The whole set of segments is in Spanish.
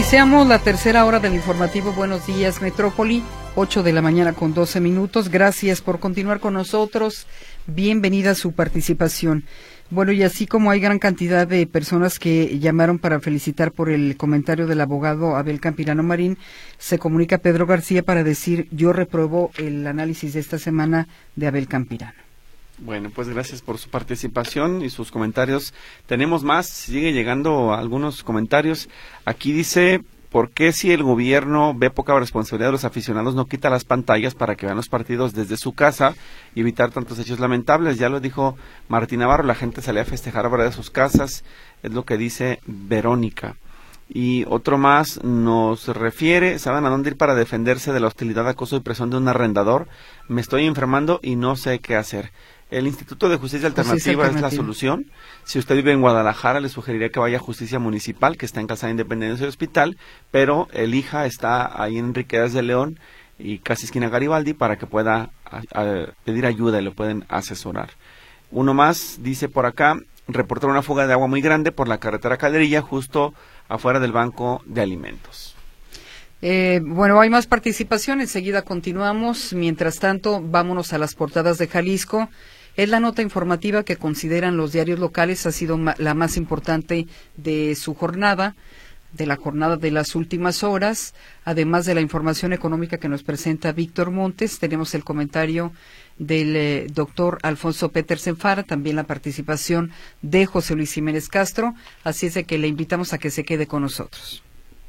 Iniciamos la tercera hora del informativo Buenos Días Metrópoli, 8 de la mañana con 12 minutos. Gracias por continuar con nosotros. Bienvenida a su participación. Bueno, y así como hay gran cantidad de personas que llamaron para felicitar por el comentario del abogado Abel Campirano Marín, se comunica Pedro García para decir: yo repruebo el análisis de esta semana de Abel Campirano. Bueno, pues gracias por su participación y sus comentarios. Tenemos más, sigue llegando algunos comentarios. Aquí dice: ¿por qué si el gobierno ve poca responsabilidad de los aficionados no quita las pantallas para que vean los partidos desde su casa y evitar tantos hechos lamentables? Ya lo dijo Martín Navarro, la gente salía a festejar fuera de sus casas, es lo que dice Verónica. Y otro más nos refiere: ¿saben a dónde ir para defenderse de la hostilidad, acoso y presión de un arrendador? Me estoy enfermando y no sé qué hacer. El Instituto de Justicia Alternativa es la solución. Si usted vive en Guadalajara, le sugeriría que vaya a Justicia Municipal, que está en Calzada Independencia y Hospital, pero elija, está ahí en Enriquetas de León y casi esquina Garibaldi, para que pueda pedir ayuda y lo pueden asesorar. Uno más dice por acá: reportaron una fuga de agua muy grande por la carretera Calderilla, justo afuera del Banco de Alimentos. Bueno, hay más participación, enseguida continuamos. Mientras tanto, vámonos a las portadas de Jalisco. Es la nota informativa que consideran los diarios locales ha sido la más importante de su jornada, de la jornada de las últimas horas. Además de la información económica que nos presenta Víctor Montes, tenemos el comentario del doctor Alfonso Petersen Fara, también la participación de José Luis Jiménez Castro. Así es de que le invitamos a que se quede con nosotros.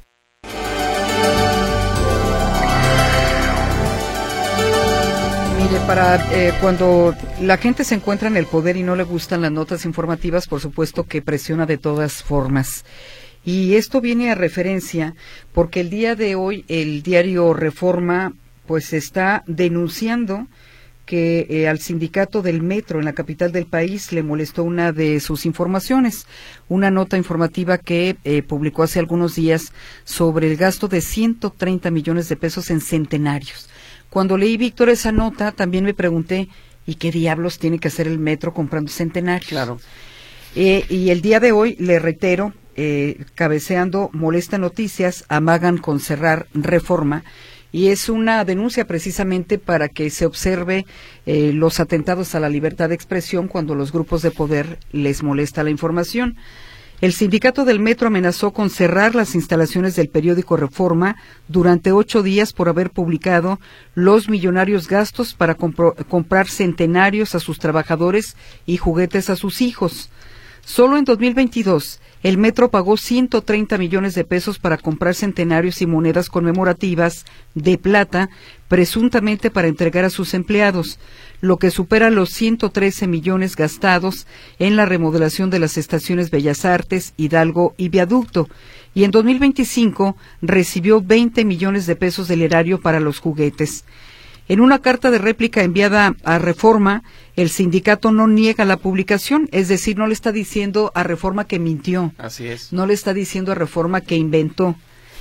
Mire, cuando la gente se encuentra en el poder y no le gustan las notas informativas, por supuesto que presiona de todas formas. Y esto viene a referencia porque el día de hoy el diario Reforma pues está denunciando que al sindicato del metro en la capital del país le molestó una de sus informaciones, una nota informativa que publicó hace algunos días sobre el gasto de 130 millones de pesos en centenarios. Cuando leí, Víctor, esa nota, también me pregunté: ¿y qué diablos tiene que hacer el metro comprando centenarios? Claro. Y el día de hoy, le reitero, cabeceando Molesta Noticias, amagan con cerrar Reforma, y es una denuncia precisamente para que se observe los atentados a la libertad de expresión cuando los grupos de poder les molesta la información. El sindicato del metro amenazó con cerrar las instalaciones del periódico Reforma durante 8 días por haber publicado los millonarios gastos para comprar centenarios a sus trabajadores y juguetes a sus hijos. Solo en 2022, el metro pagó 130 millones de pesos para comprar centenarios y monedas conmemorativas de plata, presuntamente para entregar a sus empleados, lo que supera los 113 millones gastados en la remodelación de las estaciones Bellas Artes, Hidalgo y Viaducto. Y en 2025 recibió 20 millones de pesos del erario para los juguetes. En una carta de réplica enviada a Reforma, el sindicato no niega la publicación, es decir, no le está diciendo a Reforma que mintió. Así es. No le está diciendo a Reforma que inventó,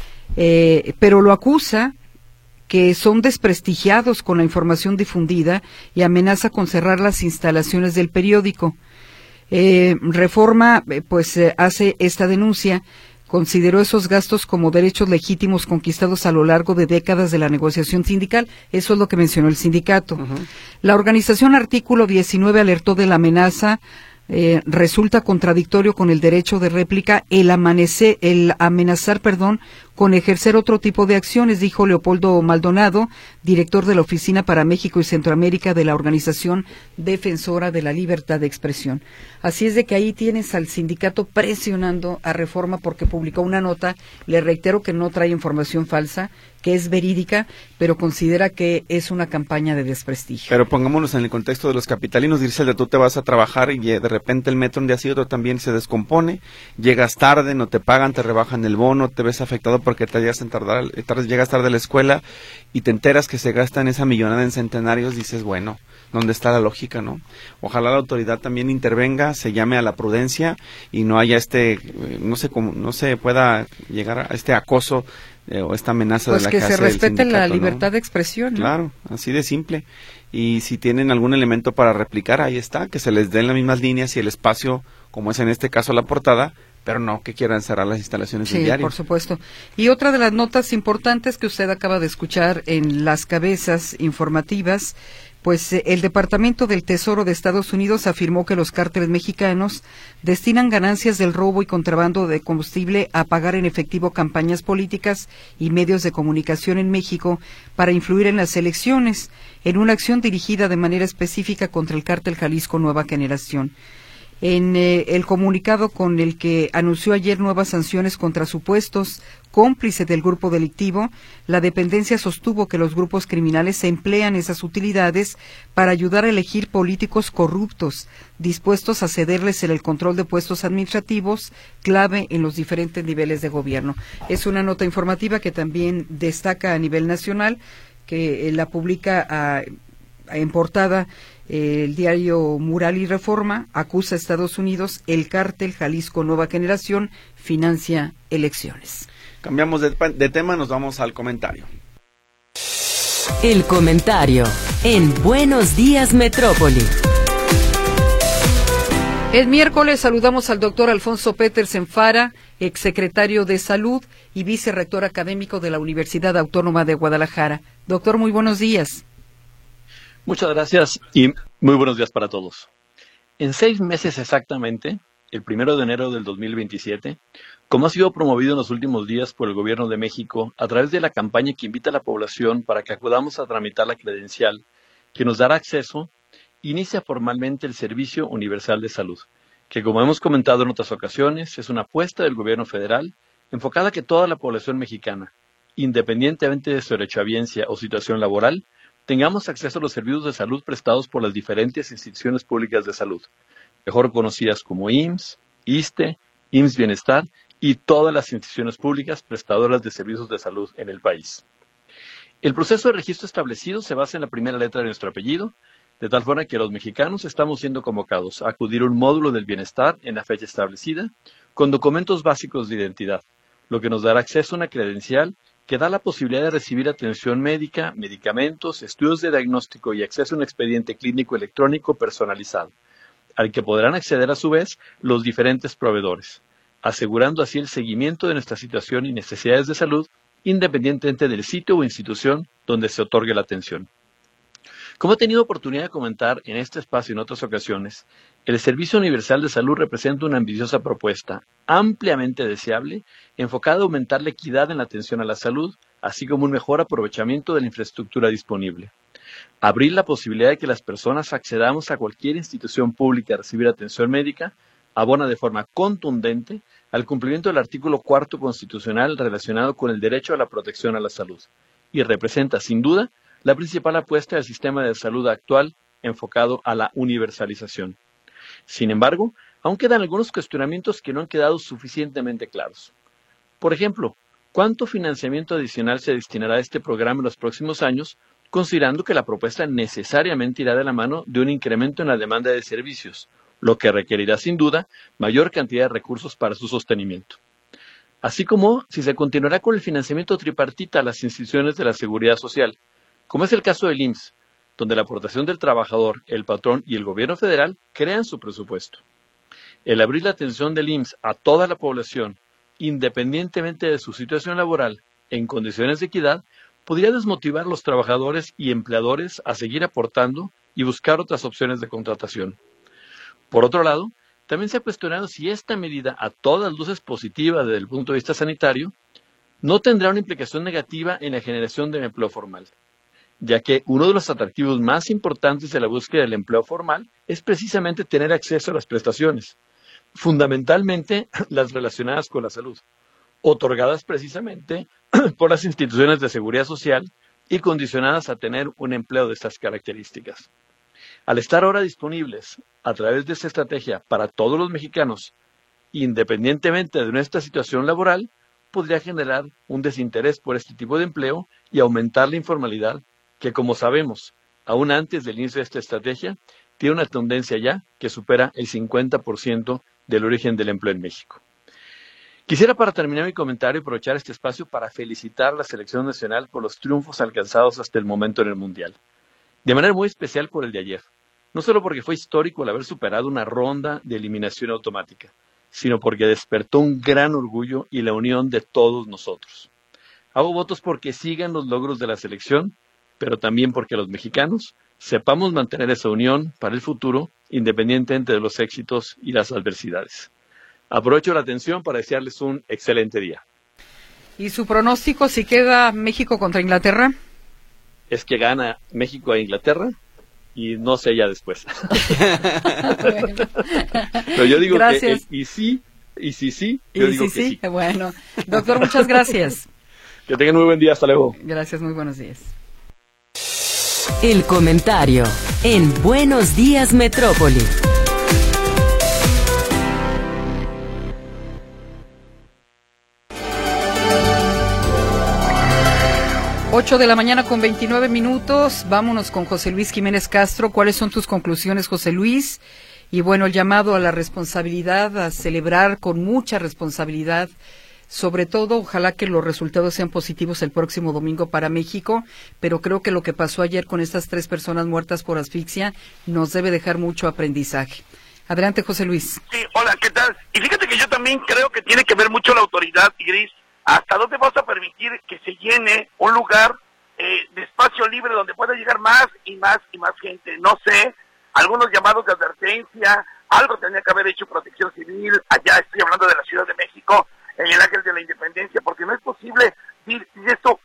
pero lo acusa que son desprestigiados con la información difundida y amenaza con cerrar las instalaciones del periódico. Reforma, hace esta denuncia. Consideró esos gastos como derechos legítimos conquistados a lo largo de décadas de la negociación sindical. Eso es lo que mencionó el sindicato. La organización Artículo 19 alertó de la amenaza. Resulta contradictorio con el derecho de réplica el amenazar con ejercer otro tipo de acciones, dijo Leopoldo Maldonado, director de la Oficina para México y Centroamérica de la Organización Defensora de la Libertad de Expresión. Así es de que ahí tienes al sindicato presionando a Reforma porque publicó una nota. Le reitero que no trae información falsa, que es verídica, pero considera que es una campaña de desprestigio. Pero pongámonos en el contexto de los capitalinos. Griselda, tú te vas a trabajar y de repente el metro un día sí, otro también se descompone, llegas tarde, no te pagan, te rebajan el bono, te ves afectado porque te llegas tarde a la escuela y te enteras que se gastan esa millonada en centenarios. Dices, bueno, ¿dónde está la lógica, no? Ojalá la autoridad también intervenga, se llame a la prudencia y no haya no se pueda llegar a este acoso o esta amenaza de la que se respete la libertad de expresión, ¿no? Claro, así de simple. Y si tienen algún elemento para replicar, ahí está, que se les den las mismas líneas y el espacio, como es en este caso la portada, pero no que quieran cerrar las instalaciones del Sí, diario. por supuesto. Y otra de las notas importantes que usted acaba de escuchar en las cabezas informativas, pues el Departamento del Tesoro de Estados Unidos afirmó que los cárteles mexicanos destinan ganancias del robo y contrabando de combustible a pagar en efectivo campañas políticas y medios de comunicación en México para influir en las elecciones, en una acción dirigida de manera específica contra el cártel Jalisco Nueva Generación. En el comunicado con el que anunció ayer nuevas sanciones contra supuestos cómplices del grupo delictivo, la dependencia sostuvo que los grupos criminales se emplean esas utilidades para ayudar a elegir políticos corruptos, dispuestos a cederles el control de puestos administrativos clave en los diferentes niveles de gobierno. Es una nota informativa que también destaca a nivel nacional, que la publica en portada el diario Mural y Reforma. Acusa a Estados Unidos: el cártel Jalisco Nueva Generación financia elecciones. Cambiamos de tema, nos vamos al comentario. El comentario en Buenos Días Metrópoli. El miércoles saludamos al doctor Alfonso Petersen Fara, exsecretario de Salud y vicerrector académico de la Universidad Autónoma de Guadalajara. Doctor, muy buenos días. Muchas gracias y muy buenos días para todos. En 6 meses exactamente, el 1 de enero del 2027, como ha sido promovido en los últimos días por el Gobierno de México a través de la campaña que invita a la población para que acudamos a tramitar la credencial que nos dará acceso, inicia formalmente el Servicio Universal de Salud, que, como hemos comentado en otras ocasiones, es una apuesta del Gobierno federal enfocada a que toda la población mexicana, independientemente de su derechohabiencia o situación laboral, tengamos acceso a los servicios de salud prestados por las diferentes instituciones públicas de salud, mejor conocidas como IMSS, ISSSTE, IMSS Bienestar y todas las instituciones públicas prestadoras de servicios de salud en el país. El proceso de registro establecido se basa en la primera letra de nuestro apellido, de tal forma que los mexicanos estamos siendo convocados a acudir a un módulo del bienestar en la fecha establecida, con documentos básicos de identidad, lo que nos dará acceso a una credencial que da la posibilidad de recibir atención médica, medicamentos, estudios de diagnóstico y acceso a un expediente clínico electrónico personalizado, al que podrán acceder a su vez los diferentes proveedores, asegurando así el seguimiento de nuestra situación y necesidades de salud, independientemente del sitio o institución donde se otorgue la atención. Como he tenido oportunidad de comentar en este espacio en otras ocasiones, el Servicio Universal de Salud representa una ambiciosa propuesta, ampliamente deseable, enfocada a aumentar la equidad en la atención a la salud, así como un mejor aprovechamiento de la infraestructura disponible. Abrir la posibilidad de que las personas accedamos a cualquier institución pública a recibir atención médica abona de forma contundente al cumplimiento del artículo 4 constitucional relacionado con el derecho a la protección a la salud, y representa, sin duda, la principal apuesta del sistema de salud actual enfocado a la universalización. Sin embargo, aún quedan algunos cuestionamientos que no han quedado suficientemente claros. Por ejemplo, ¿cuánto financiamiento adicional se destinará a este programa en los próximos años, considerando que la propuesta necesariamente irá de la mano de un incremento en la demanda de servicios, lo que requerirá sin duda mayor cantidad de recursos para su sostenimiento? Así como si se continuará con el financiamiento tripartita a las instituciones de la seguridad social, como es el caso del IMSS, donde la aportación del trabajador, el patrón y el gobierno federal crean su presupuesto. El abrir la atención del IMSS a toda la población, independientemente de su situación laboral, en condiciones de equidad, podría desmotivar a los trabajadores y empleadores a seguir aportando y buscar otras opciones de contratación. Por otro lado, también se ha cuestionado si esta medida, a todas luces positiva desde el punto de vista sanitario, no tendrá una implicación negativa en la generación de empleo formal, ya que uno de los atractivos más importantes de la búsqueda del empleo formal es precisamente tener acceso a las prestaciones, fundamentalmente las relacionadas con la salud, otorgadas precisamente por las instituciones de seguridad social y condicionadas a tener un empleo de estas características. Al estar ahora disponibles a través de esta estrategia para todos los mexicanos, independientemente de nuestra situación laboral, podría generar un desinterés por este tipo de empleo y aumentar la informalidad, que, como sabemos, aún antes del inicio de esta estrategia, tiene una tendencia ya que supera el 50% del origen del empleo en México. Quisiera, para terminar mi comentario, aprovechar este espacio para felicitar a la selección nacional por los triunfos alcanzados hasta el momento en el Mundial. De manera muy especial por el de ayer, no solo porque fue histórico el haber superado una ronda de eliminación automática, sino porque despertó un gran orgullo y la unión de todos nosotros. Hago votos porque sigan los logros de la selección, pero también porque los mexicanos sepamos mantener esa unión para el futuro, independientemente de los éxitos y las adversidades. Aprovecho la atención para desearles un excelente día. ¿Y su pronóstico si queda México contra Inglaterra? Es que gana México a Inglaterra y no sé ya después. Bueno. Pero yo digo gracias. que sí, sí, yo digo que sí. Bueno, doctor, muchas gracias. Que tengan muy buen día, hasta luego. Gracias, muy buenos días. El comentario en Buenos Días Metrópoli. Ocho de la mañana con 29 minutos. Vámonos con José Luis Jiménez Castro. ¿Cuáles son tus conclusiones, José Luis? Y bueno, el llamado a la responsabilidad, a celebrar con mucha responsabilidad. Sobre todo, ojalá que los resultados sean positivos el próximo domingo para México, pero creo que lo que pasó ayer con estas 3 personas muertas por asfixia nos debe dejar mucho aprendizaje. Adelante, José Luis. Sí, hola, ¿qué tal? Y fíjate que yo también creo que tiene que ver mucho la autoridad, Gris. ¿Hasta dónde vas a permitir que se llene un lugar de espacio libre donde pueda llegar más y más y más gente? No sé, algunos llamados de advertencia, algo tenía que haber hecho Protección Civil, allá estoy hablando de la Ciudad de México, en el Ángel de la Independencia, porque no es posible decir esto,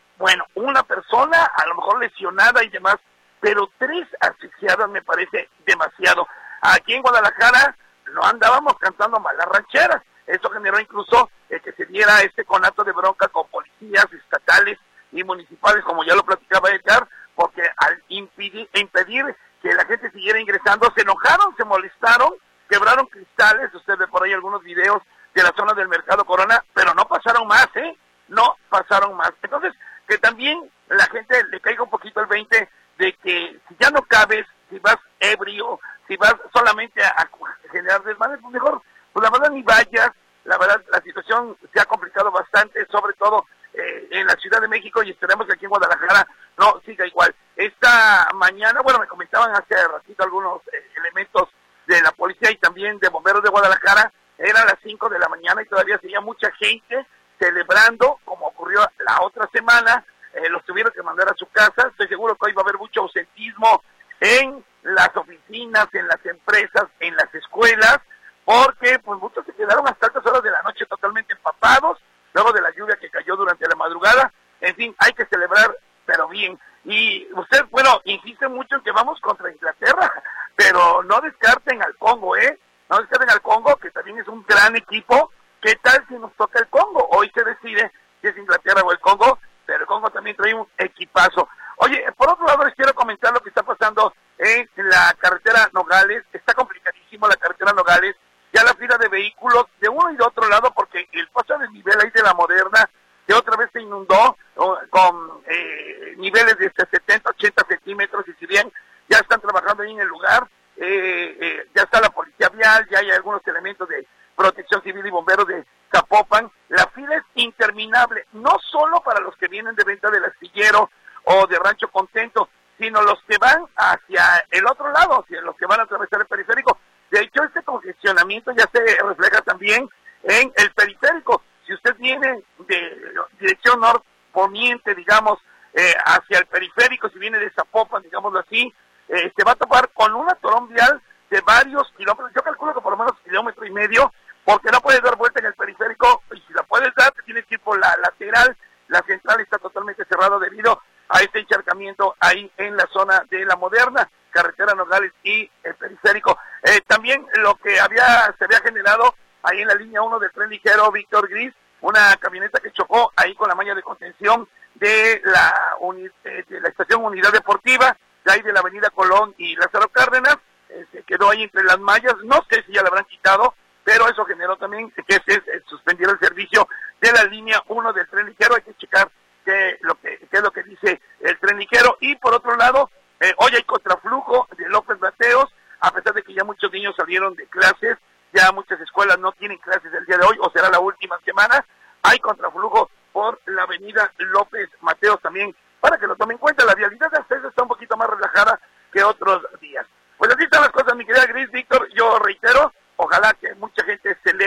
una persona a lo mejor lesionada y demás, pero 3 asfixiadas me parece demasiado. Aquí en Guadalajara no andábamos cantando malas rancheras, eso generó incluso que se diera este conato de bronca con policías estatales y municipales, como ya lo platicaba Edgar, porque al impedir que la gente siguiera ingresando, se enojaron, se molestaron, quebraron cristales, usted ve por ahí algunos videos de la zona del Mercado Corona, pero no pasaron más, no pasaron más. Entonces, que también la gente le caiga un poquito el 20 de que si ya no cabes, si vas ebrio, si vas solamente a generar desmanes, pues mejor, pues la verdad ni vayas. La verdad, la situación se ha complicado bastante, sobre todo en la Ciudad de México, y esperemos que aquí en Guadalajara no siga igual. Esta mañana, bueno, me comentaban hace ratito algunos elementos de la policía y también de bomberos de Guadalajara, eran las 5 de la mañana y todavía seguía mucha gente celebrando, como ocurrió la otra semana, los tuvieron que mandar a su casa. Estoy seguro que hoy va a haber mucho ausentismo en las oficinas, en las empresas, en las escuelas, porque pues muchos se quedaron hasta altas horas de la noche totalmente empapados, luego de la lluvia que cayó durante la madrugada. En fin, hay que celebrar, pero bien. Y usted, bueno, insiste mucho en que vamos contra Inglaterra, pero no descarten al Congo, no descarten al Congo, que también es un gran equipo. ¿Qué tal si nos toca el Congo? Hoy se decide si es Inglaterra o el Congo, pero el Congo también trae un equipazo. Oye, por otro lado les quiero comentar lo que está pasando en la carretera Nogales. Está complicadísimo la carretera Nogales, ya la fila de vehículos de uno y de otro lado, porque el paso de nivel ahí de la Moderna, que otra vez se inundó con niveles de 70, 80 centímetros, y si bien ya están trabajando ahí en el lugar, ya está la policía vial, ya hay algunos elementos de Protección Civil y bomberos de Zapopan. La fila es interminable, no solo para los que vienen de Venta del Astillero o de Rancho Contento, sino los que van hacia el otro lado, hacia los que van a atravesar el periférico. De hecho, este congestionamiento ya se refleja también en el periférico. Si usted viene de dirección norponiente, digamos, hacia el periférico, si viene de Zapopan, digámoslo así, se va a topar con un atorón vial de varios kilómetros. Yo calculo que por lo menos 1,5 kilómetros, porque no puedes dar vuelta en el periférico, y si la puedes dar, te tienes que ir por la lateral. La central está totalmente cerrada debido a este encharcamiento ahí en la zona de la Moderna, carretera Nogales y el periférico. También lo que se había generado ahí en la línea 1 del tren ligero Víctor Gris, una camioneta que chocó ahí con la malla de contención de la estación Unidad Deportiva, de ahí de la avenida Colón y Lázaro Cárdenas, se quedó ahí entre las mallas. No sé si ya la habrán quitado, pero eso generó también que se suspendiera el servicio de la línea 1 del tren ligero. Hay que checar qué es lo que dice el tren ligero. Y por otro lado, hoy hay contraflujo de López Mateos, a pesar de que ya muchos niños salieron de clases, ya muchas escuelas no tienen clases el día de hoy, o será la última semana. Hay contraflujo por la avenida López Mateos también, para que lo tomen en cuenta. La vialidad de acceso está un poquito más relajada que otros días. Pues así están las cosas, mi querida Gris. Víctor, yo reitero, ojalá que mucha gente se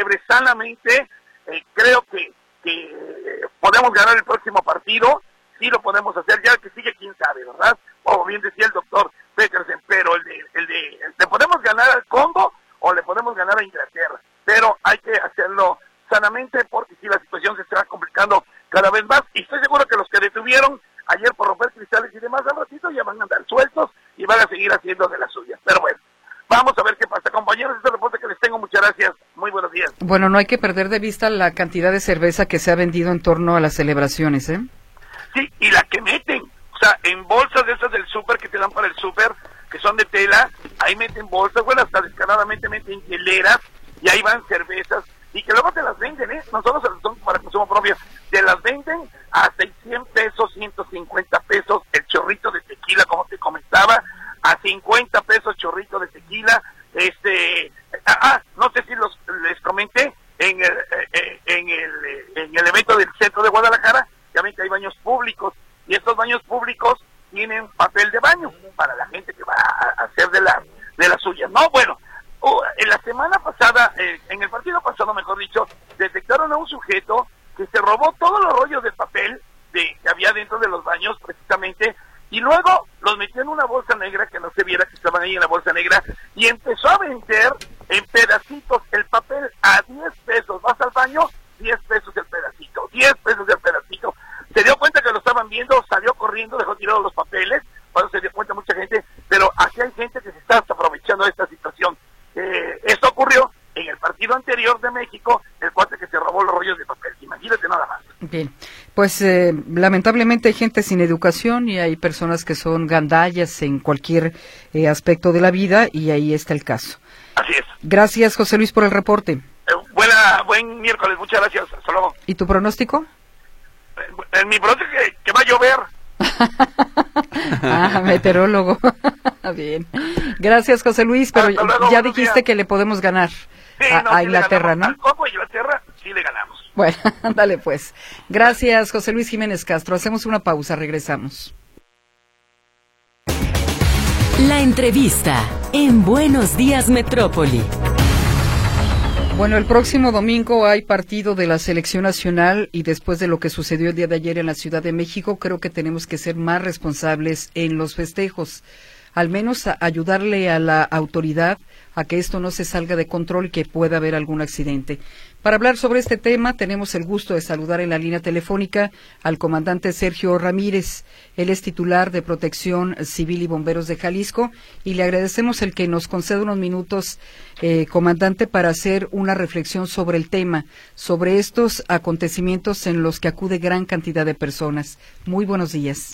sigue, quién sabe, ¿verdad? O bien decía el doctor Petersen, pero le podemos ganar al Congo o le podemos ganar a Inglaterra, pero hay que hacerlo sanamente porque si la situación se está complicando cada vez más, y estoy seguro que los que detuvieron ayer por romper cristales y demás, al ratito ya van a andar sueltos y van a seguir haciendo de las suyas. Pero bueno, vamos a ver qué pasa, compañeros. Este reporte que les tengo, muchas gracias, muy buenos días. Bueno, no hay que perder de vista la cantidad de cerveza que se ha vendido en torno a las celebraciones, ¿eh? Sí, y la que meten, o sea, en bolsas de esas del súper que te dan para el súper, que son de tela, ahí meten bolsas, bueno, hasta descaradamente meten hieleras, y ahí van cervezas, y que luego te las venden, no solo son para consumo propio, te las venden a 600 pesos, 150 pesos, el chorrito de tequila, como te comentaba, a 50 pesos chorrito de tequila, no sé si les comenté, en el evento del centro de Guadalajara, ya ven que hay baños públicos, y estos baños públicos tienen papel de baño para la gente que va a hacer de la suya. No, bueno, en la semana pasada, en el partido pasado, mejor dicho, detectaron a un sujeto que se robó todos los rollos de papel que había dentro de los baños, precisamente, y luego los metió en una bolsa negra, que no se viera que estaban ahí en la bolsa negra, y empezó a vender en pedacitos el papel a 10 pesos. Vas al baño, 10 pesos el pedacito, 10 pesos el pedacito. Se dio cuenta que lo estaban viendo, salió corriendo, dejó tirados los papeles, cuando se dio cuenta mucha gente, pero aquí hay gente que se está aprovechando de esta situación. Esto ocurrió en el partido anterior de México, el cuate que se robó los rollos de papel, imagínate nada más. Bien, pues lamentablemente hay gente sin educación y hay personas que son gandallas en cualquier aspecto de la vida, y ahí está el caso. Así es. Gracias, José Luis, por el reporte. Buen miércoles, muchas gracias, hasta luego. ¿Y tu pronóstico? En mi pronóstico que va a llover. Meteorólogo. Bien. Gracias, José Luis, pero luego, ya dijiste que le podemos ganar a Inglaterra, ¿no? Al Congo y Inglaterra sí le ganamos. Bueno, dale pues. Gracias, José Luis Jiménez Castro. Hacemos una pausa, regresamos. La entrevista en Buenos Días Metrópoli. Bueno, el próximo domingo hay partido de la Selección Nacional, y después de lo que sucedió el día de ayer en la Ciudad de México, creo que tenemos que ser más responsables en los festejos, al menos ayudarle a la autoridad a que esto no se salga de control y que pueda haber algún accidente. Para hablar sobre este tema, tenemos el gusto de saludar en la línea telefónica al comandante Sergio Ramírez. Él es titular de Protección Civil y Bomberos de Jalisco, y le agradecemos el que nos conceda unos minutos, comandante, para hacer una reflexión sobre el tema, sobre estos acontecimientos en los que acude gran cantidad de personas. Muy buenos días.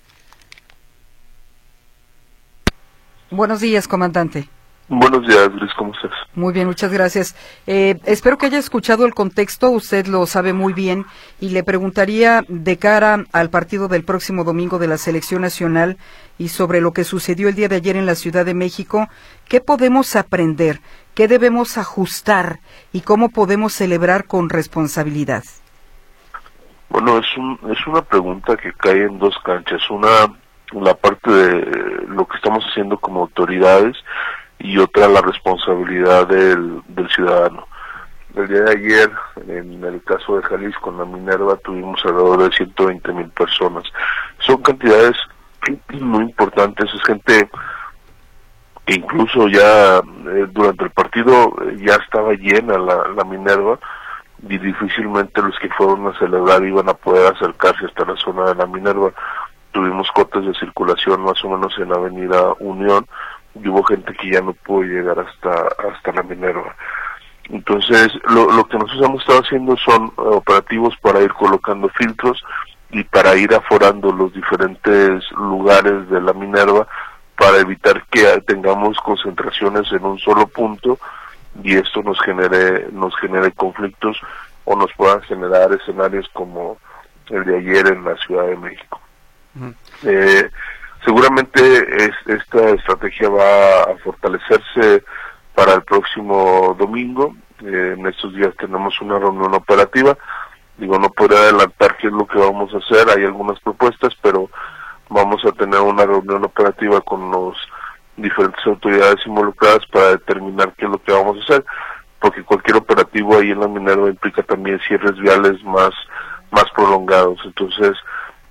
Buenos días, comandante. Buenos días, Luis, ¿cómo estás? Muy bien, muchas gracias. Espero que haya escuchado el contexto, usted lo sabe muy bien, y le preguntaría, de cara al partido del próximo domingo de la Selección Nacional y sobre lo que sucedió el día de ayer en la Ciudad de México, ¿qué podemos aprender? ¿Qué debemos ajustar? ¿Y cómo podemos celebrar con responsabilidad? Bueno, es una pregunta que cae en dos canchas. Una, la parte de lo que estamos haciendo como autoridades, y otra, la responsabilidad del ciudadano. El día de ayer, en el caso de Jalisco, en la Minerva, tuvimos alrededor de 120,000 personas. Son cantidades muy importantes, es gente que incluso ya durante el partido ya estaba llena la Minerva, y difícilmente los que fueron a celebrar iban a poder acercarse hasta la zona de la Minerva. Tuvimos cortes de circulación más o menos en la avenida Unión, y hubo gente que ya no pudo llegar hasta la Minerva. Entonces, lo que nosotros hemos estado haciendo son operativos para ir colocando filtros y para ir aforando los diferentes lugares de la Minerva, para evitar que tengamos concentraciones en un solo punto y esto nos genere conflictos o nos puedan generar escenarios como el de ayer en la Ciudad de México. Seguramente esta estrategia va a fortalecerse para el próximo domingo. En estos días tenemos una reunión operativa. No podría adelantar qué es lo que vamos a hacer. Hay algunas propuestas, pero vamos a tener una reunión operativa con los diferentes autoridades involucradas para determinar qué es lo que vamos a hacer, porque cualquier operativo ahí en la Minerva implica también cierres viales más prolongados. Entonces,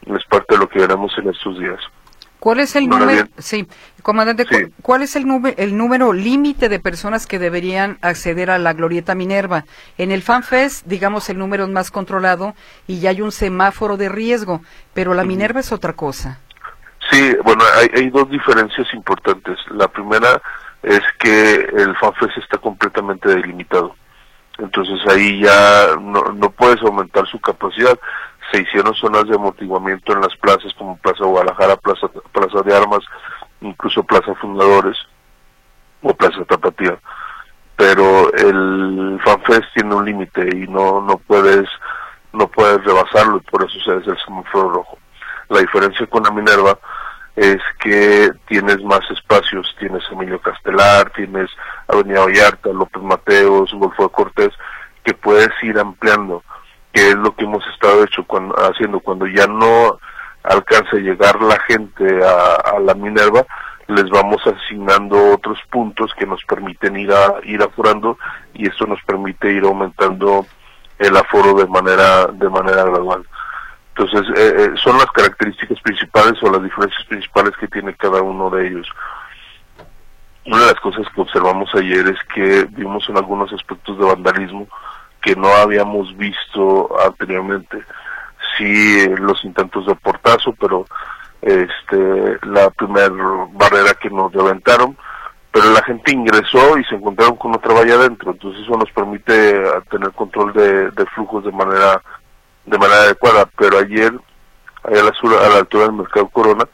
es parte de lo que veremos en estos días. ¿Cuál es el ¿No número? bien? Sí, comandante, Sí. ¿cuál es el número límite de personas que deberían acceder a la Glorieta Minerva? En el FanFest, digamos, el número es más controlado y ya hay un semáforo de riesgo, pero la Minerva es otra cosa. Sí, bueno, hay dos diferencias importantes. La primera es que el FanFest está completamente delimitado. Entonces ahí ya no puedes aumentar su capacidad. Se hicieron zonas de amortiguamiento en las plazas como Plaza Guadalajara, Plaza de Armas, incluso Plaza Fundadores o Plaza Tapatía. Pero el FanFest tiene un límite y no puedes rebasarlo, y por eso se hace el semáforo rojo. La diferencia con la Minerva es que tienes más espacios, tienes Emilio Castelar, tienes Avenida Vallarta, López Mateos, Golfo de Cortés, que puedes ir ampliando, que es lo que hemos estado haciendo cuando ya no alcanza a llegar la gente a la Minerva, les vamos asignando otros puntos que nos permiten ir aforando, y esto nos permite ir aumentando el aforo de manera gradual. Entonces, son las características principales o las diferencias principales que tiene cada uno de ellos. Una de las cosas que observamos ayer es que vimos en algunos aspectos de vandalismo que no habíamos visto anteriormente. Sí, los intentos de portazo, pero la primera barrera que nos reventaron, pero la gente ingresó y se encontraron con otra valla adentro, entonces eso nos permite tener control de flujos de manera adecuada. Pero ayer, a la altura del Mercado Corona,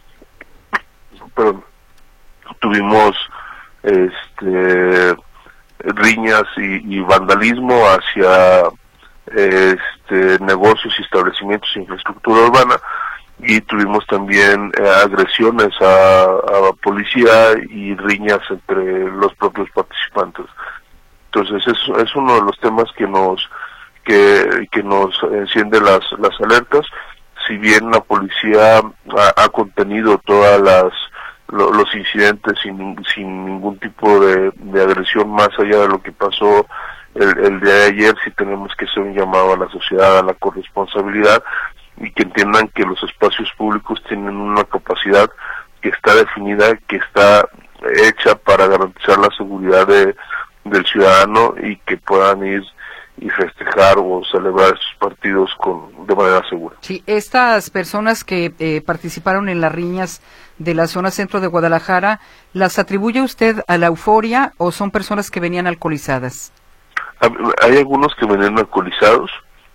tuvimos riñas y vandalismo hacia negocios y establecimientos e infraestructura urbana, y tuvimos también agresiones a policía y riñas entre los propios participantes. Entonces es uno de los temas que nos enciende las alertas. Si bien la policía ha contenido todas los incidentes sin ningún tipo de agresión más allá de lo que pasó el día de ayer, sí tenemos que hacer un llamado a la sociedad a la corresponsabilidad, y que entiendan que los espacios públicos tienen una capacidad que está definida, que está hecha para garantizar la seguridad del ciudadano, y que puedan ir y festejar o celebrar estos partidos de manera segura. Sí, estas personas que participaron en las riñas de la zona centro de Guadalajara, ¿las atribuye usted a la euforia o son personas que venían alcoholizadas? Hay algunos que venían alcoholizados.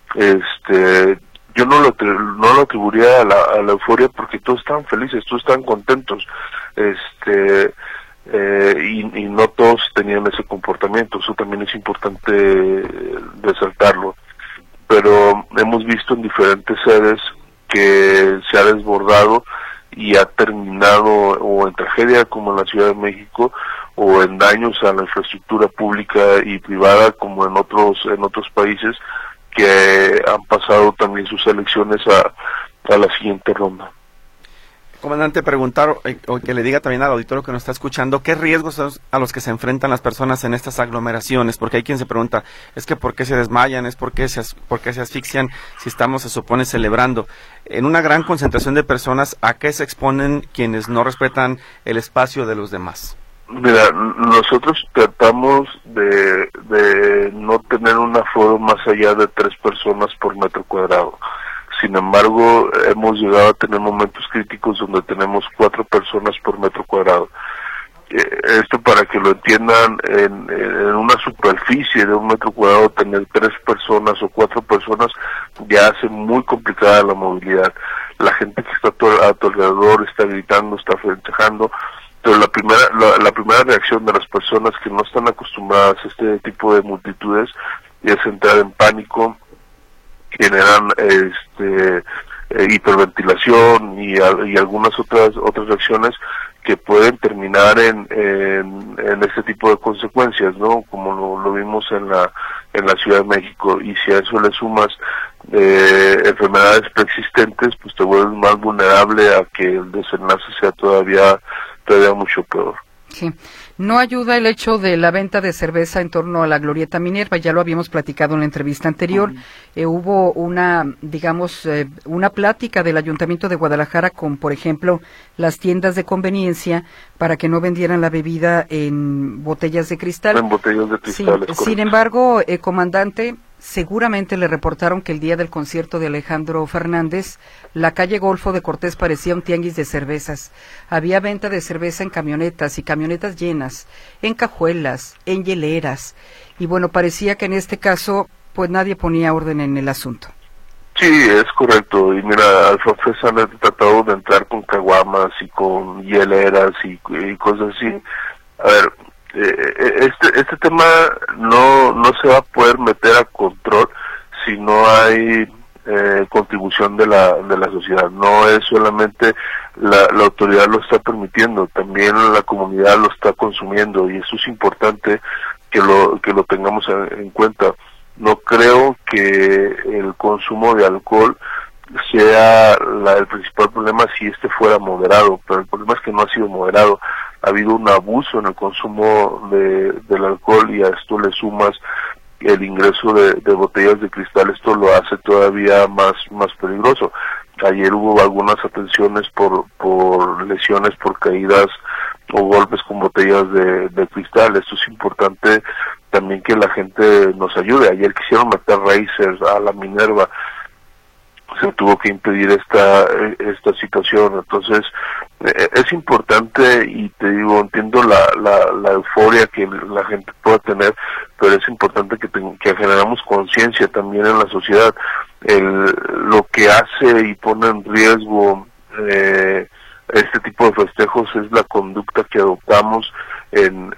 Yo no lo atribuiría a la euforia, porque todos estaban felices, todos estaban contentos, y no todos tenían ese comportamiento. Eso también es importante resaltarlo. Pero hemos visto en diferentes sedes que se ha desbordado y ha terminado o en tragedia, como en la Ciudad de México, o en daños a la infraestructura pública y privada, como en otros países que han pasado también sus elecciones a la siguiente ronda. Comandante, preguntar o que le diga también al auditorio que nos está escuchando, ¿qué riesgos son a los que se enfrentan las personas en estas aglomeraciones? Porque hay quien se pregunta, es que ¿por qué se desmayan? ¿Es por qué se asfixian si estamos, se supone, celebrando? En una gran concentración de personas, ¿a qué se exponen quienes no respetan el espacio de los demás? Mira, nosotros tratamos de no tener un aforo más allá de 3 personas por metro cuadrado. Sin embargo, hemos llegado a tener momentos críticos donde tenemos 4 personas por metro cuadrado. Esto, para que lo entiendan, en una superficie de 1 metro cuadrado, tener 3 personas o 4 personas ya hace muy complicada la movilidad. La gente que está a tu alrededor está gritando, está festejando, pero la primera reacción de las personas que no están acostumbradas a este tipo de multitudes es entrar en pánico, generan hiperventilación y algunas otras reacciones que pueden terminar en este tipo de consecuencias, ¿no? Como lo vimos en la Ciudad de México. Y si a eso le sumas enfermedades preexistentes, pues te vuelves más vulnerable a que el desenlace sea todavía mucho peor. Sí, no ayuda el hecho de la venta de cerveza en torno a la Glorieta Minerva, ya lo habíamos platicado en la entrevista anterior. Hubo una, digamos, una plática del Ayuntamiento de Guadalajara con, por ejemplo, las tiendas de conveniencia para que no vendieran la bebida en botellas de cristal. En botellas de cristal, sí, sin embargo, comandante, seguramente le reportaron que el día del concierto de Alejandro Fernández, la calle Golfo de Cortés parecía un tianguis de cervezas. Había venta de cerveza en camionetas y camionetas llenas, en cajuelas, en hieleras. Y bueno, parecía que en este caso, pues nadie ponía orden en el asunto. Sí, es correcto. Y mira, Alfa han tratado de entrar con caguamas y con hieleras y cosas así. A ver, este tema no se va a poder meter a control si no hay contribución de la sociedad. No es solamente la autoridad lo está permitiendo, también la comunidad lo está consumiendo, y eso es importante que lo tengamos en cuenta. No creo que el consumo de alcohol sea el principal problema si este fuera moderado, pero el problema es que no ha sido moderado. Ha habido un abuso en el consumo del alcohol, y a esto le sumas el ingreso de botellas de cristal. Esto lo hace todavía más peligroso. Ayer hubo algunas atenciones por lesiones por caídas o golpes con botellas de cristal. Esto es importante también que la gente nos ayude. Ayer quisieron meter racers a la Minerva, se tuvo que impedir esta situación. Entonces es importante, y te digo, entiendo la euforia que la gente pueda tener, pero es importante que generamos conciencia también en la sociedad. Lo que hace y pone en riesgo este tipo de festejos es la conducta que adoptamos en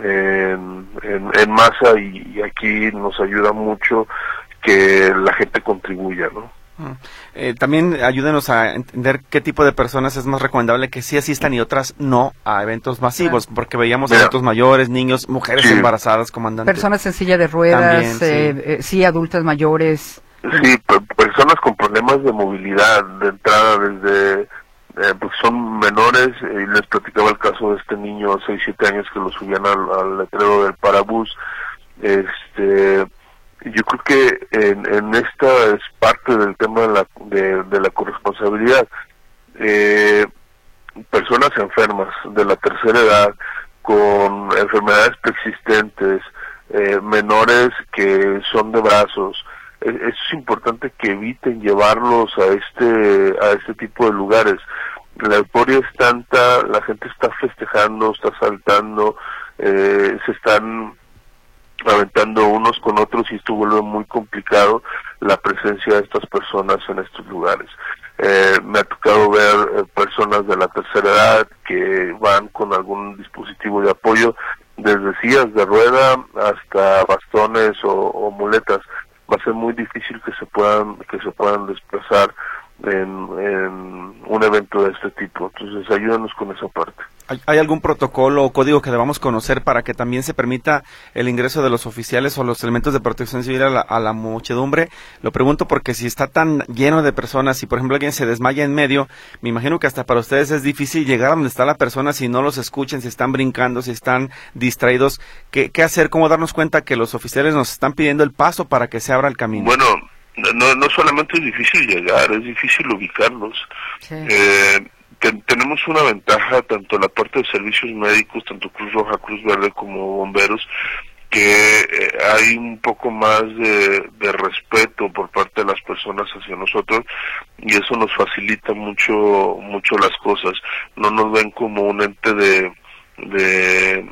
masa, y aquí nos ayuda mucho que la gente contribuya, ¿no? También ayúdenos a entender qué tipo de personas es más recomendable que sí asistan y otras no a eventos masivos, porque veíamos adultos mayores, niños, mujeres embarazadas, comandante. Personas en silla de ruedas, también, sí, adultas mayores. Sí, personas con problemas de movilidad, de entrada desde... porque son menores, y les platicaba el caso de este niño de 6-7 años que lo subían al letrero del parabús. Yo creo que en esta es parte del tema de la corresponsabilidad. Personas enfermas de la tercera edad, con enfermedades preexistentes, menores que son de brazos, es importante que eviten llevarlos a este tipo de lugares. La euforia es tanta, la gente está festejando, está saltando, se están aventando unos con otros, y esto vuelve muy complicado la presencia de estas personas en estos lugares. Me ha tocado ver personas de la tercera edad que van con algún dispositivo de apoyo, desde sillas de rueda hasta bastones o muletas. Va a ser muy difícil que se puedan desplazar en un evento de este tipo. Entonces ayúdanos con esa parte. ¿Hay algún protocolo o código que debamos conocer para que también se permita el ingreso de los oficiales o los elementos de protección civil a la muchedumbre? Lo pregunto porque si está tan lleno de personas y, por ejemplo, alguien se desmaya en medio, me imagino que hasta para ustedes es difícil llegar a donde está la persona si no los escuchen, si están brincando, si están distraídos. ¿Qué hacer? ¿Cómo darnos cuenta que los oficiales nos están pidiendo el paso para que se abra el camino? Bueno, no solamente es difícil llegar, es difícil ubicarlos. Sí. Tenemos una ventaja tanto en la parte de servicios médicos, tanto Cruz Roja, Cruz Verde como bomberos, que hay un poco más de respeto por parte de las personas hacia nosotros, y eso nos facilita mucho las cosas. No nos ven como un ente de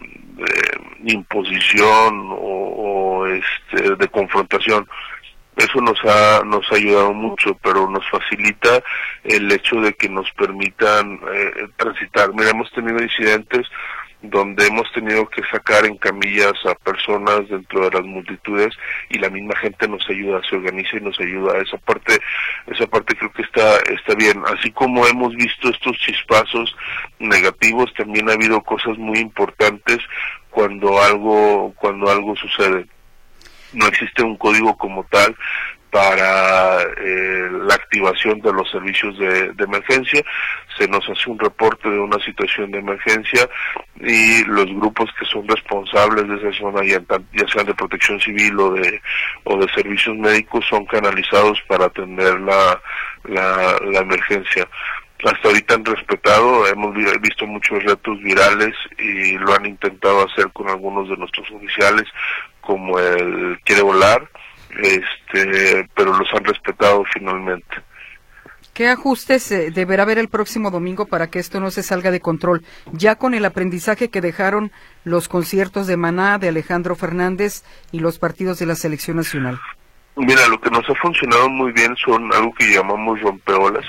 imposición o de confrontación. Eso nos ha ayudado mucho, pero nos facilita el hecho de que nos permitan transitar. Mira, hemos tenido incidentes donde hemos tenido que sacar en camillas a personas dentro de las multitudes, y la misma gente nos ayuda, se organiza y nos ayuda. Esa parte creo que está bien. Así como hemos visto estos chispazos negativos, también ha habido cosas muy importantes cuando algo sucede. No existe un código como tal, para la activación de los servicios de emergencia. Se nos hace un reporte de una situación de emergencia y los grupos que son responsables de esa zona, ya sean de protección civil o de servicios médicos, son canalizados para atender la emergencia. Hasta ahorita han respetado, hemos visto muchos retos virales y lo han intentado hacer con algunos de nuestros oficiales, como el quiere volar, pero los han respetado finalmente. ¿Qué ajustes deberá haber el próximo domingo para que esto no se salga de control? Ya con el aprendizaje que dejaron los conciertos de Maná, de Alejandro Fernández y los partidos de la Selección Nacional. Mira, lo que nos ha funcionado muy bien son algo que llamamos rompeolas,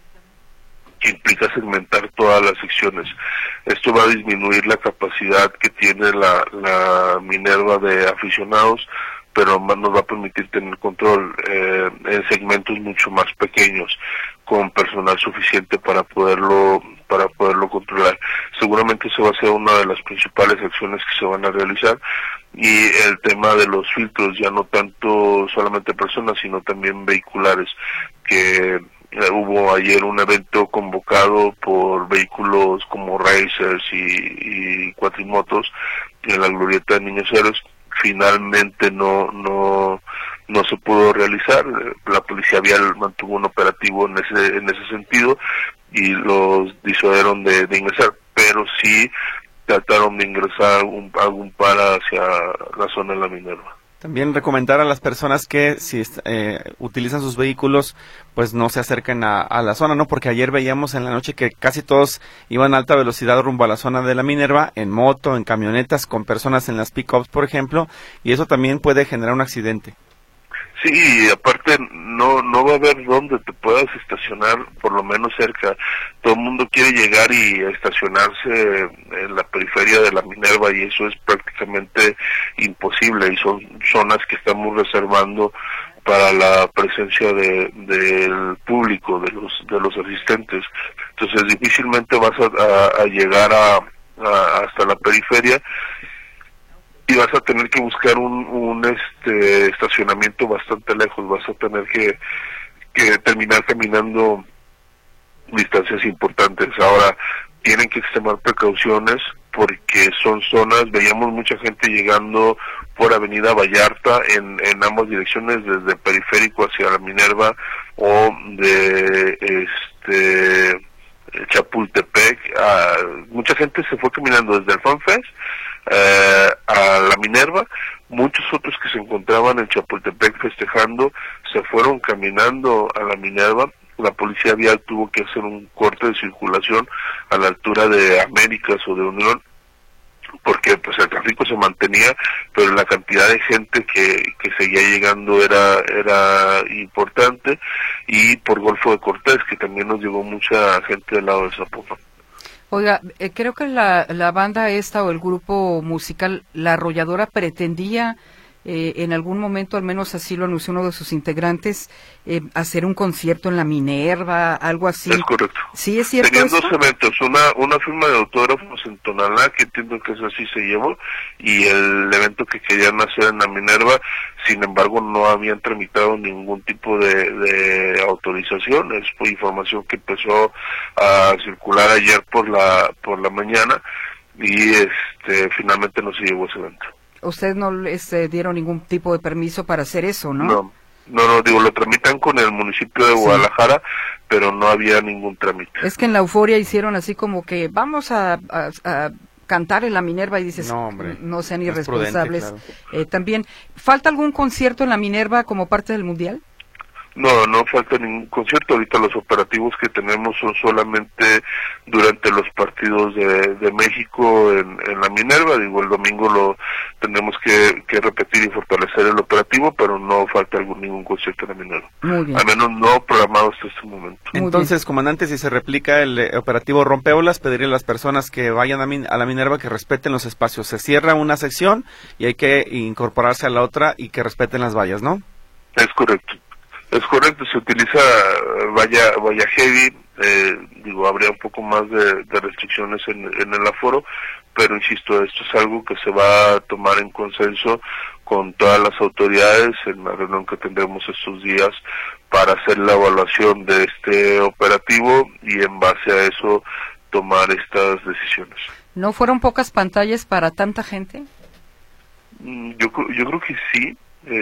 que implica segmentar todas las secciones. Esto va a disminuir la capacidad que tiene la Minerva de aficionados, pero más nos va a permitir tener control en segmentos mucho más pequeños, con personal suficiente para poderlo controlar. Seguramente esa va a ser una de las principales acciones que se van a realizar, y el tema de los filtros, ya no tanto solamente personas, sino también vehiculares, que hubo ayer un evento convocado por vehículos como racers y cuatrimotos en la glorieta de Niños Héroes. Finalmente no se pudo realizar. La policía vial mantuvo un operativo en ese sentido y los disuadieron de ingresar, pero sí trataron de ingresar algún par hacia la zona de la Minerva. También recomendar a las personas que si utilizan sus vehículos, pues no se acerquen a la zona, ¿no? Porque ayer veíamos en la noche que casi todos iban a alta velocidad rumbo a la zona de la Minerva, en moto, en camionetas, con personas en las pick-ups, por ejemplo, y eso también puede generar un accidente. Sí, y aparte no va a haber dónde te puedas estacionar, por lo menos cerca. Todo el mundo quiere llegar y estacionarse en la periferia de la Minerva, y eso es prácticamente imposible, y son zonas que estamos reservando para la presencia del público, de los asistentes. Entonces difícilmente vas a llegar hasta la periferia, y vas a tener que buscar un estacionamiento bastante lejos. Vas a tener que terminar caminando distancias importantes. Ahora, tienen que extremar precauciones porque son zonas, veíamos mucha gente llegando por Avenida Vallarta en ambas direcciones, desde Periférico hacia la Minerva, o de Chapultepec. Mucha gente se fue caminando desde el FanFest a la Minerva. Muchos otros que se encontraban en Chapultepec festejando se fueron caminando a la Minerva. La policía vial tuvo que hacer un corte de circulación a la altura de Américas o de Unión, porque pues el tráfico se mantenía, pero la cantidad de gente que seguía llegando era importante, y por Golfo de Cortés, que también nos llegó mucha gente del lado de Zapopan. Oiga, creo que la banda esta o el grupo musical La Arrolladora pretendía en algún momento, al menos así lo anunció uno de sus integrantes, hacer un concierto en la Minerva, algo así. Es correcto. ¿Sí es cierto? Tenían dos eventos, una firma de autógrafos en Tonalá, que entiendo que eso sí se llevó, y el evento que querían hacer en la Minerva. Sin embargo, no habían tramitado ningún tipo de autorización. Es información que empezó a circular ayer por la mañana, y finalmente no se llevó ese evento. Ustedes no les dieron ningún tipo de permiso para hacer eso, ¿no? No, digo, lo tramitan con el municipio de Guadalajara, pero no había ningún trámite. Es que en la euforia hicieron así como que vamos a cantar en la Minerva, y dices, no, hombre, no sean irresponsables. Prudente, claro. También, ¿falta algún concierto en la Minerva como parte del Mundial? No falta ningún concierto. Ahorita los operativos que tenemos son solamente durante los partidos de México en la Minerva. Digo, el domingo lo tendremos que repetir y fortalecer el operativo, pero no falta ningún concierto en la Minerva. Muy bien. Al menos no programado hasta este momento. Entonces, comandante, si se replica el operativo Rompeolas, pediría a las personas que vayan a la Minerva que respeten los espacios. Se cierra una sección y hay que incorporarse a la otra y que respeten las vallas, ¿no? Es correcto. Se utiliza valla heavy. Digo, habría un poco más de restricciones en el aforo, pero insisto, esto es algo que se va a tomar en consenso con todas las autoridades en la reunión que tendremos estos días para hacer la evaluación de este operativo y en base a eso tomar estas decisiones. ¿No fueron pocas pantallas para tanta gente? Yo creo que sí.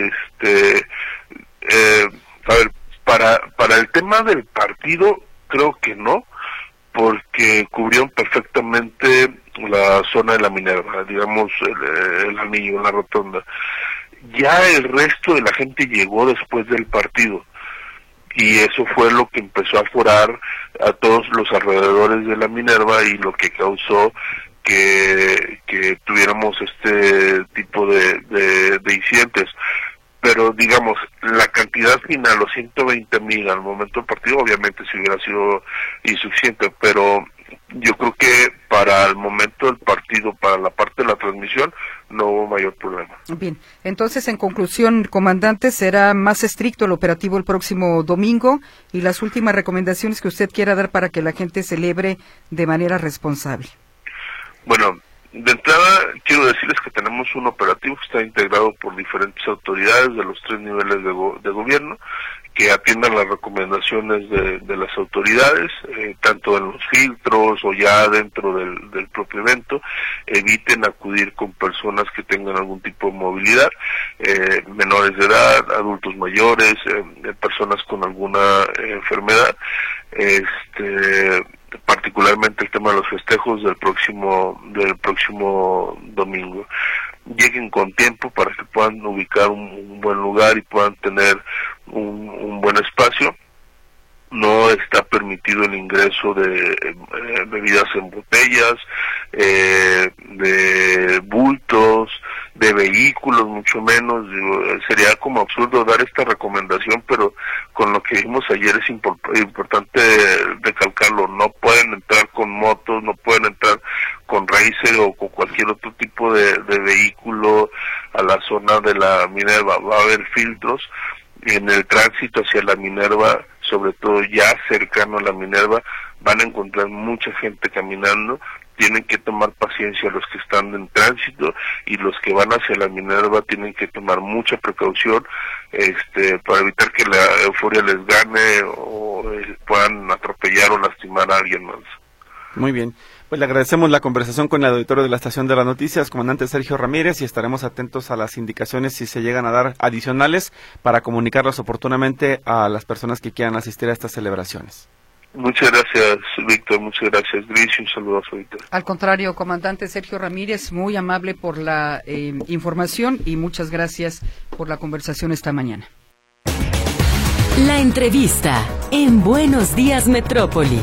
A ver, para el tema del partido creo que no, porque cubrieron perfectamente la zona de la Minerva, digamos el anillo, la rotonda. Ya el resto de la gente llegó después del partido y eso fue lo que empezó a aforar a todos los alrededores de la Minerva y lo que causó que tuviéramos este tipo de incidentes. Pero digamos, la cantidad final, los 120,000 al momento del partido, obviamente si hubiera sido insuficiente, pero yo creo que para el momento del partido, para la parte de la transmisión, no hubo mayor problema. Bien, entonces en conclusión, comandante, será más estricto el operativo el próximo domingo y las últimas recomendaciones que usted quiera dar para que la gente celebre de manera responsable. Bueno, de entrada quiero decirles que tenemos un operativo que está integrado por diferentes autoridades de los 3 niveles de gobierno que atiendan las recomendaciones de las autoridades, tanto en los filtros o ya dentro del propio evento. Eviten acudir con personas que tengan algún tipo de movilidad, menores de edad, adultos mayores, personas con alguna enfermedad. Particularmente el tema de los festejos del próximo domingo. Lleguen con tiempo para que puedan ubicar un buen lugar y puedan tener un buen espacio. No está permitido el ingreso de bebidas en botellas, de bultos, de vehículos, mucho menos. Sería como absurdo dar esta recomendación, pero con lo que vimos ayer es importante recalcarlo. No pueden entrar con motos, no pueden entrar con racer o con cualquier otro tipo de vehículo a la zona de la Minerva. Va a haber filtros en el tránsito hacia la Minerva, sobre todo ya cercano a la Minerva, van a encontrar mucha gente caminando. Tienen que tomar paciencia los que están en tránsito y los que van hacia la Minerva tienen que tomar mucha precaución para evitar que la euforia les gane o puedan atropellar o lastimar a alguien más. Muy bien. Pues le agradecemos la conversación con el auditorio de la Estación de las Noticias, comandante Sergio Ramírez, y estaremos atentos a las indicaciones si se llegan a dar adicionales para comunicarlas oportunamente a las personas que quieran asistir a estas celebraciones. Muchas gracias, Víctor. Muchas gracias, Gris, y un saludo a su auditorio. Al contrario, comandante Sergio Ramírez, muy amable por la información y muchas gracias por la conversación esta mañana. La entrevista en Buenos Días Metrópoli.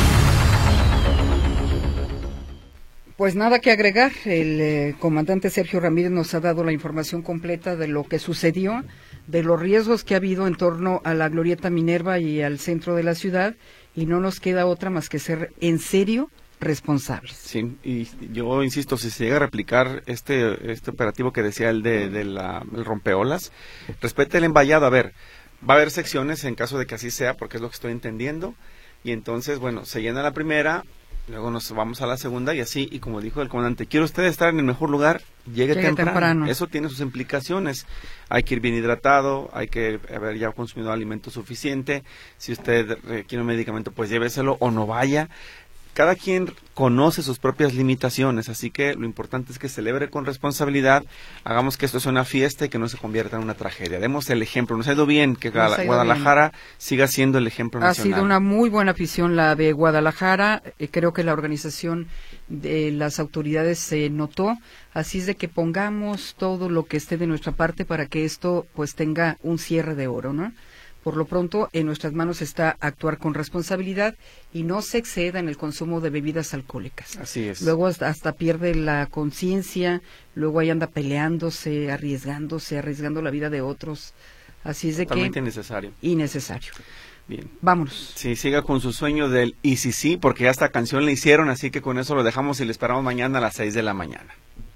Pues nada que agregar, el comandante Sergio Ramírez nos ha dado la información completa de lo que sucedió, de los riesgos que ha habido en torno a la Glorieta Minerva y al centro de la ciudad, y no nos queda otra más que ser en serio responsables. Sí, y yo insisto, si se llega a replicar este operativo que decía el el rompeolas, respete el envallado. A ver, va a haber secciones en caso de que así sea, porque es lo que estoy entendiendo, y entonces, bueno, se llena la primera, luego nos vamos a la segunda y así, y como dijo el comandante, ¿quiere usted estar en el mejor lugar? Llegue temprano. Eso tiene sus implicaciones. Hay que ir bien hidratado, hay que haber ya consumido alimento suficiente. Si usted quiere un medicamento, pues lléveselo o no vaya. Cada quien conoce sus propias limitaciones, así que lo importante es que celebre con responsabilidad, hagamos que esto sea una fiesta y que no se convierta en una tragedia. Demos el ejemplo. Nos ha ido bien que Guadalajara siga siendo el ejemplo nacional. Ha sido una muy buena afición la de Guadalajara. Creo que la organización de las autoridades se notó, así es de que pongamos todo lo que esté de nuestra parte para que esto pues tenga un cierre de oro, ¿no? Por lo pronto, en nuestras manos está actuar con responsabilidad y no se exceda en el consumo de bebidas alcohólicas. Así es. Luego hasta pierde la conciencia, luego ahí anda peleándose, arriesgando la vida de otros. Así es de totalmente que... innecesario. Bien. Vámonos. Sí, siga con su sueño del y sí, porque ya esta canción la hicieron, así que con eso lo dejamos y le esperamos mañana a las 6 de la mañana.